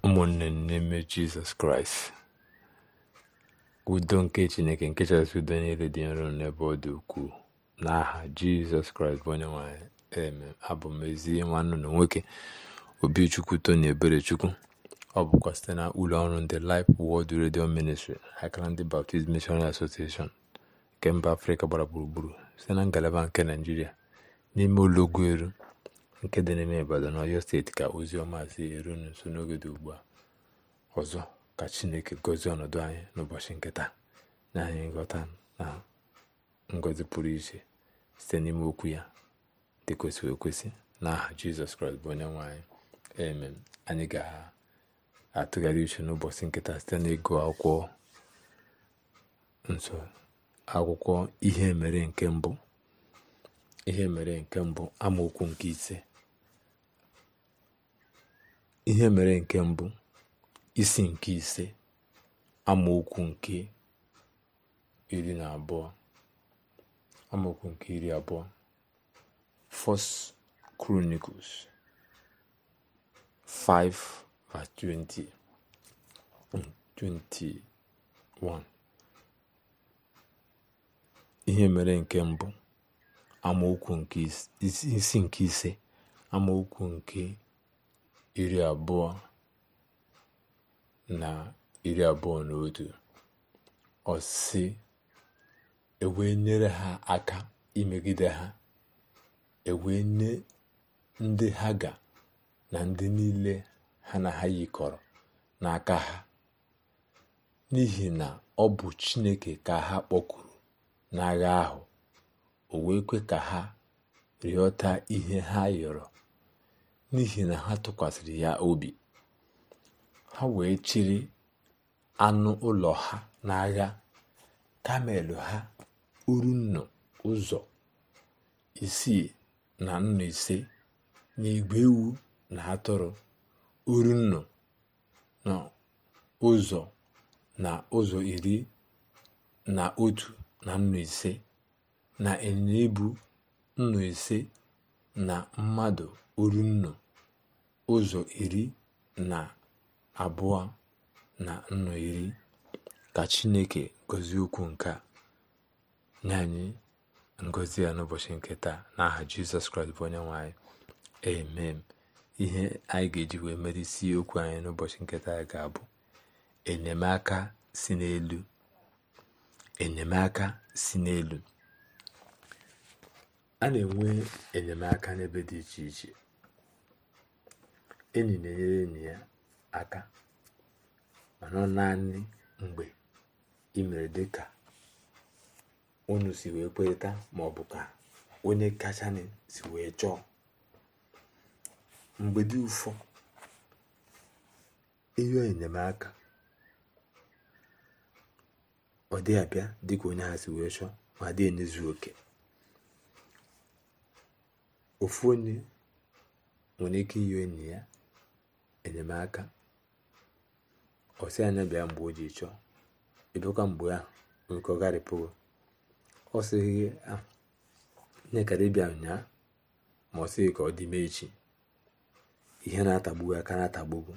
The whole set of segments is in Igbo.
ụmụnne n'ime Jizọs Kraịst, udo nke Chineke nke kachasị udo niile dị nro n'ebe ọ dị ukwuu, n'aha Jizọs Kraịst bụ onye nwe anyị. Amen. Abụ m ezi nwanne na nwoke Obichukwu Tony Eberechukwu. Ọ bụkwa site na ụlọ ọrụ ndị Life Word Radio Ministry, akara ndị Baptist Missionary Association nke mba Afrịka gbara gburugburu, site na ngalaba nke Naịjirịa, n'ime Ụlọgweru nke dị n'ime Ibadan, Ọyọ steeti, ka ozi ọma si eru nso n'oge dị ugbu a. Ọzọ ka Chineke gọzie ọnọdụ anyị n'ụbọchị nke taa, na anyị nghọta na ngọzi pụrụ iche site n'ime okwu ya dị kwesịrị ekwesị, n'aha Jizọs Kraịst bụ onye nwe anyị. Amen. Anyị ga-atụgharị uche n'ụbọchị nke taa site n'ịgụ akwụkwọ nsọ, akwụkwọ ihe mere nke mbụ amaokwu nke ise. Ihe mere nke mbụ isi nke ise amaokwu nke 12, amaokwu nke 20. First Chronicles 5:21. Ihe mere nke mbụ amaokwu nke isi nke ise amaokwu nke 20-21. Ọ sị, ewee nyere ha aka imegide ha, ewee nye ndị Haga na ndị niile ha na ha yikọrọ n'aka ha, n'ihi na ọ bụ Chineke ka ha kpọkuru n'agha ahụ. O wee kwe ka ha rịọta ihe ha yọrọ, n'ihi na ha tụkwasịrị ya obi. Ha wee chịrị anụ ụlọ ha n'agha, kamel ha, urunnu ụzọ 65 na igwe ewu na atụrụ, urunnu na ụzọ 11 na ịnyịnya ibu 5 na mmadụ urunnu ụzọ 12 Ka Chineke gọzie okwu nke a nye anyị ngọzi ya n'ụbọchị nke taa, n'aha Jizọs Kraịst bụ onye nwe anyị. Amen. Ihe anyị ga-eji wee mere isi okwu anyị n'ụbọchị nke taa ga-abụ enyemaka si n'elu. Enyemaka si n'elu. A na-enwe enyemaka n'ebe dị iche iche. Enyi na-enyere enyi ya aka, mana ọ naanị mgbe ị mere dị ka unu si wee kwerịta, ma ọ bụ ka onye kachasị si wee chọọ. Mgbe dị ụfọ, ihe enyemaka ọ dị abịa dịka onye ha si wee chọọ, ma dị enyezu oke. Ofu onye nwere ike inye enyi ya enyemaka, ọ sị anya bịa mgbe o ji chọọ, ịbịakwa mgbe ahụ nke ọ garịpụgo. Ọ sịghị nyekara ịbịa ụnyaa, ma ọ sịghị ka ọ dị mechi. Ihe na-atagbu aka na-atagbugo,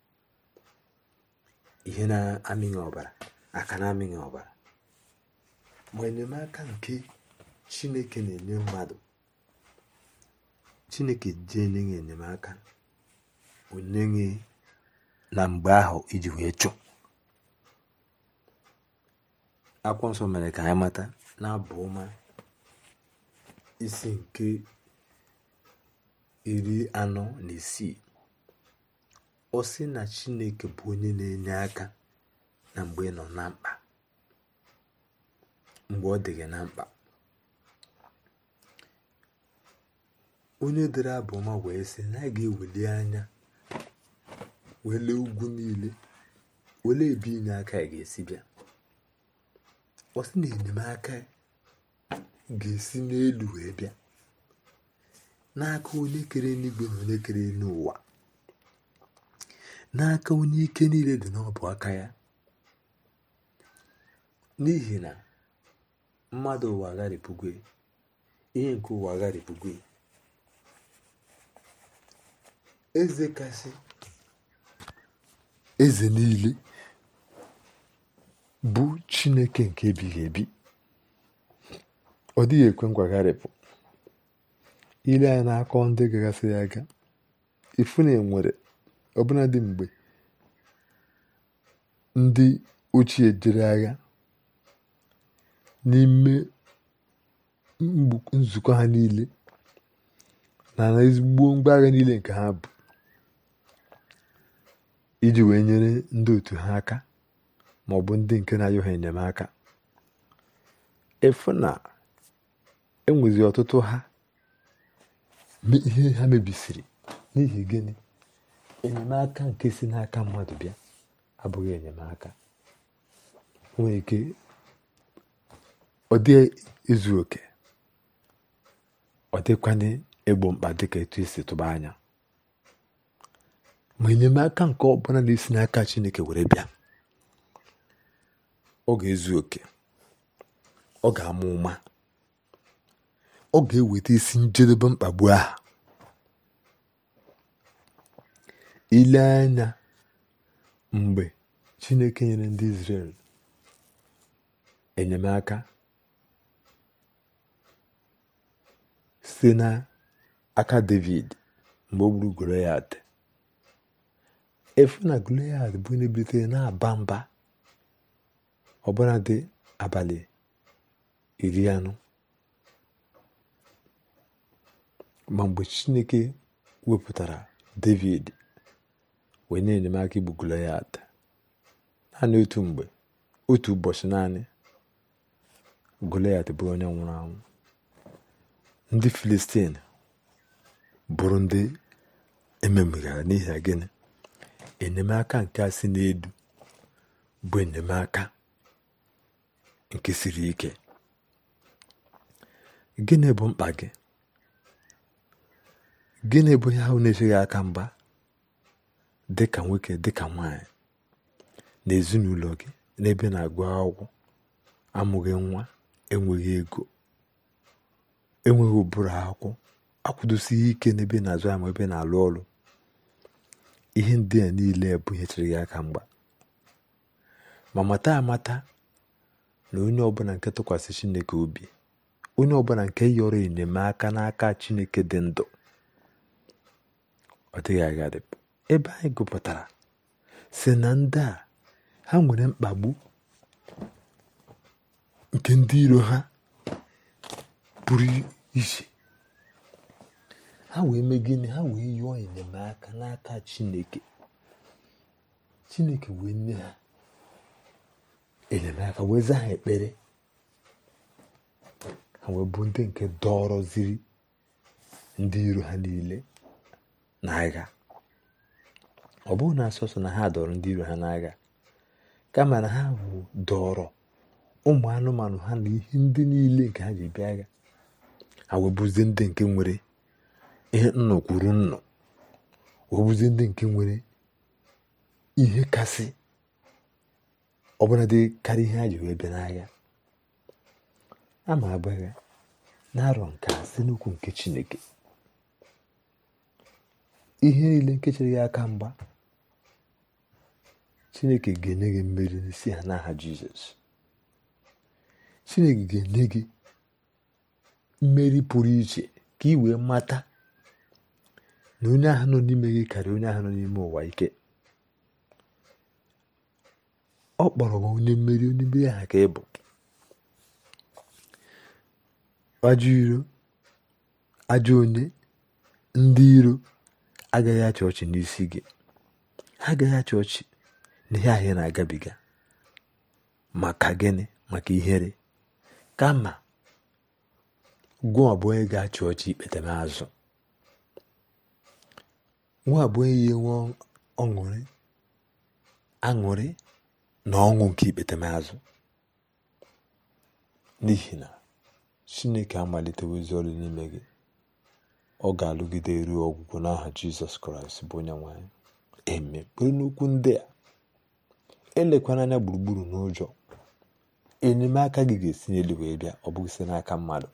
ihe na-amịghị ọbara aka na-amịghị ọbara. Ma enyemaka nke Chineke na-enye mmadụ, Chineke ji enye gị enyemaka, onye gị na mgbe ahụ iji wee chọọ. Akwụkwọ nsọ mere ka anyị mata n'Abụ Ọma isi nke 46. Ọ sị na Chineke bụ onye na-enye aka na mgbe ị nọ na mkpa, mgbe ọ dị gị na mkpa. Onye dere Abụ Ọma wee sị na a ga-eweli anya wele ugwu niile, wele ebe inye aka ya ga-esi bịa. Ọ sị na enyemaka ga-esi n'elu wee bịa, n'aka onye kere eluigwe na onye kere n'ụwa, n'aka onye ike niile dị n'ọbụ aka ya. N'ihi na mmadụ ụwa agharịpụgo, ihe nke ụwa agharịpụgo, eze kasị eze niile, bụ Chineke nke ebighị ebi. Ọ dịghị ekwe ngwagharịpụ. Ile anya n'akọ ndị gagasịrị aga, ifu na enwere ọbụnadị mgbe ndị ochie jere agha, n'ime nzukọ ha niile na ezigbo ngwa agha niile nke ha bụ iji wee nyere ndị otu ha aka, ma ọ bụ ndị nke na-ayọ ha enyemaka, efu na enwezi ọtụtụ ha ihe ha mebisiri. N'ihi gịnị? Enyemaka nke si n'aka mmadụ bịa abụghị enyemaka. Nwere ike ọ dị ezu oke, ọ dịkwanye egbo mkpa dịka etu esi tụba anya. Ma enyemaka nke ọbụla na-esi n'aka Chineke were bịa, ọ ga-ezu oke, ọ ga-ama ụma, ọ ga-eweta isi njedebe mkpagbu aha. Ile anya mgbe Chineke nyere ndị Izrel enyemaka site n'aka David mgbe o gburu Goliath, efu na Goliath bụ onye bilitere na-aba mba ọbụla dị abalị 40. Ma mgbe Chineke wepụtara David wee nye enyemaka igbu Goliath, naanị otu ụbọchị naanị, Goliath bụrụ onye nwụrụ anwụ. Ndị Filistin bụrụ ndị ememegara. N'ihi na gịnị? Enyemaka nke a si n'edu bụ enyemaka nke siri ike. Gịnị bụ mkpa gị? Gịnị bụ ihe ahụ na-echeghị aka mgba dịka nwoke, dịka nwanyị, n'ezinụlọ gị, n'ebe na-agụ akwụkwọ, amụghị nwa, enweghị ego, enweghị ụbụrụ akwụkwọ, akwụdosighị ike n'ebe na-azụ ama, ebe na-alụ ọrụ? Ihe ndị a niile bụ ihe chere gị aka mgba. Ma mata amata na onye ọbụla nke tụkwasị Chineke obi, onye ọbụla nke yọrọ enyemaka n'aka Chineke dị ndụ, ọ dịghị agharịpụ. Ebe anyị gụpụtara si na ndị a, ha nwere mkpagbu nke ndị iro ha pụrụ iche. Ha wee mee gịnị? Ha wee yọọ enyemaka n'aka Chineke. Chineke wee nye ha enyemaka, wee zaa ha ekpere. Ha wee bụ ndị nke dọrọziri ndị iro ha niile n'agha. Ọ bụrụ na asọsọ na ha dọrọ ndị iro ha n'agha, kama na ha dọrọ ụmụ anụmanụ ha na ihe ndị niile nke ha ji bịa agha. Ha wee bụzie ndị nke nwere ihe nnọ kwuru nnọ, wee bụzie ndị nke nwere ihe kasị ọbụladị karịa ihe ha ji wee bịa n'agha. A ma agbagha na-arọ nke a site n'okwu nke Chineke. Ihe niile nke chere ya aka mgba, Chineke ga-enye gị mmeri n'isi ha n'aha Jizọs. Chineke ga-enye gị mmeri pụrụ iche ka ị wee mata na onye ahụ nọ n'ime gị karịa onye ahụ nọ n'ime ụwa ike. Ọ kpọrọ gị onye mmeri, onye mmeri aha ka ị bụ. Ajọ iro, ajọ onye, ndị iro agaghị achị ọchị n'isi gị. Ha agaghị achị ọchị n'ihe ahụ na-agabiga. Maka gịnị? Maka ihere. Kama gwa abụọ ga-achị ọchị ikpetemazụ. Nwa abụọ ya enwe aṅụrị na ọṅụ nke ikpetemazụ. N'ihi na Chineke amalitewo ezi ọrụ n'ime gị. Ọ ga-alụgide ruo ọgwụgwụ n'aha Jizọs Kraịst bụ onye nwe anyị. Amen. Kpere n'okwu ndị a, elekwana anya gburugburu n'ụjọ. Enyemaka gị ga-esi n'elu wee bịa, ọ bụghị site n'aka mmadụ.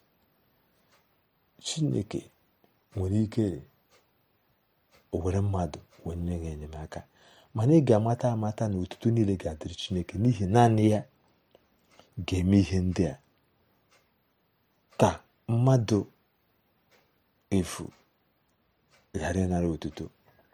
Chineke nwere ike o were mmadụ wee nye gị enyemaka, mana ị ga-amata amata na otuto niile ga-adịrị Chineke, n'ihi naanị ya ga-eme ihe ndị a ka mmadụ efu ghara ịnara otuto.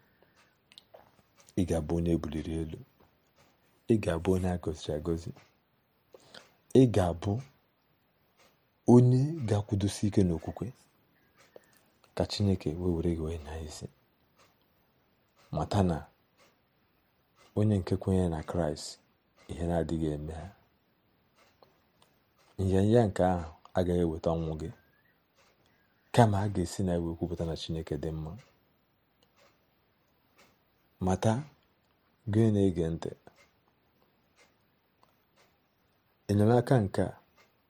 Ị ga-abụ onye ebuliri elu, ị ga-abụ onye agọziri agọzi, ị ga-abụ onye ga-akwụdosi ike n'okwukwe ka Chineke were gị wee nyaa isi. Mata na onye nke kwenyere na Kraịst, ihe na-adịghị eme ha. Nyanya nke ahụ agaghị eweta ọnwụ gị, kama a ga-esi na iwe kwupụta na Chineke dị mma. Mata gị na-ege ntị, enyemaka nke a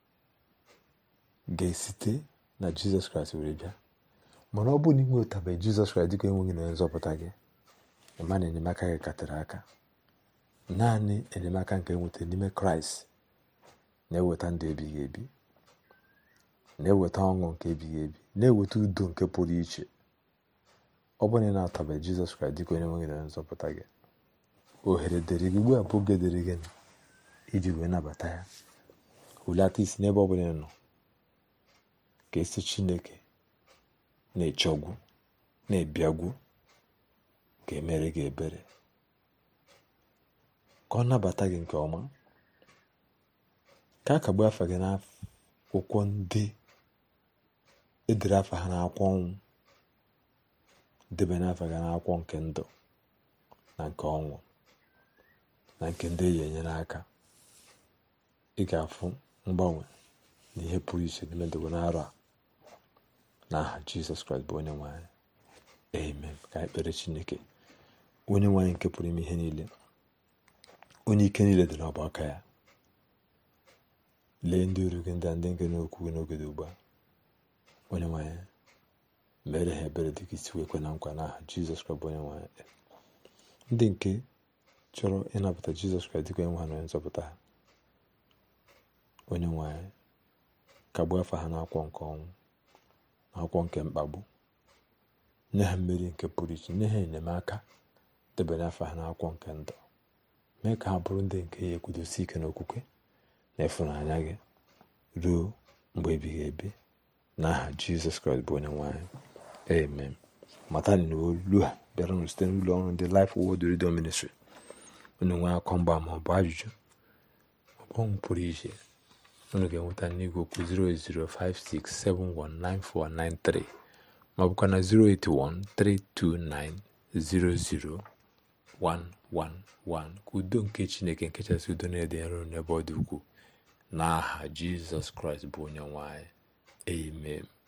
ga-esite na Jizọs Kraịst were bịa. Mana ọ bụ na ị nwetabeghị Jizọs Kraịst dịka enweghị na onye nzọpụta gị, ịma na enyemaka gị katere aka. Naanị enyemaka nke enweta n'ime Kraịst na-eweta ndụ ebighị ebi, na-eweta ọṅụ nke ebighị ebi, na-eweta udo nke pụrụ iche. Ọ bụrụ na ị na-atabeghị Jizọs Kraịst dịka onye enweghị na onye nzọpụta gị, ohere dịrị gị ugbu a, bụ oge dịrị gị iji wee nabata ya. Hulata isi n'ebe ọ bụla ị nọ, ka esi Chineke na-echọgwu, na-ebiagwu, ga-emere gị ebere, ka ọ nabata gị nke ọma, ka a kagbuo afa gị n'akwụkwọ ndị edere afa ha n'akwụkwọ ọnwụ, debe n'afa gị n'akwụkwọ nke ndụ na nke ọnwụ na nke ndị ya enyere aka. Ị ga-afụ mgbanwe na ihe pụrụ iche n'ime ndụ gị n'arọ a, n'aha Jizọs Kraịst bụ onye nwe anyị. Amen. Ka anyị kpere Chineke. Onye nwe anyị nke pụrụ ime ihe niile, onye ike niile dị n'ọbụ aka ya, lee ndị oru gị ndị a, ndị nke n'okwu gị n'oge dị ugbu a. Onye nwe anyị, mere ha ebere dị ka isi wee kwe na nkwa, n'aha Jizọs Kraịst bụ onye nwe anyị. Ndị nke chọrọ ịnapụta Jizọs Kraịst dịka onye nwe ha na onye nzọpụta ha, onye nwe anyị, kagbuo afa ha n'akwụkwọ nke ọnwụ, n'akwụkwọ nke mkpagbu, nye ha mmeri nke pụrụ iche, nye ha enyemaka, debere afa ha n'akwụkwọ nke ndụ. Mee ka ha bụrụ ndị nke ya ekwudosi ike n'okwukwe na ịfụnanya gị ruo mgbe ebighị ebi, n'aha Jizọs Kraịst bụ onye nwe anyị. Amen. Mata na olu a bịara site n'ụlọ ọrụ ndị Life Word Radio Ministry. Onye nwe akọ mgba ma ọ bụ ajụjụ ọbụghị pụrụ iche, unu ga-enweta n'igwe okwu 08056719493 ma ọ bụkwa na 08132900111. Ka udo nke Chineke nke kachasị udo na-ede nro n'ebe ọ dị ukwuu, n'aha Jizọs Kraịst bụ onye nwe anyị. Amen.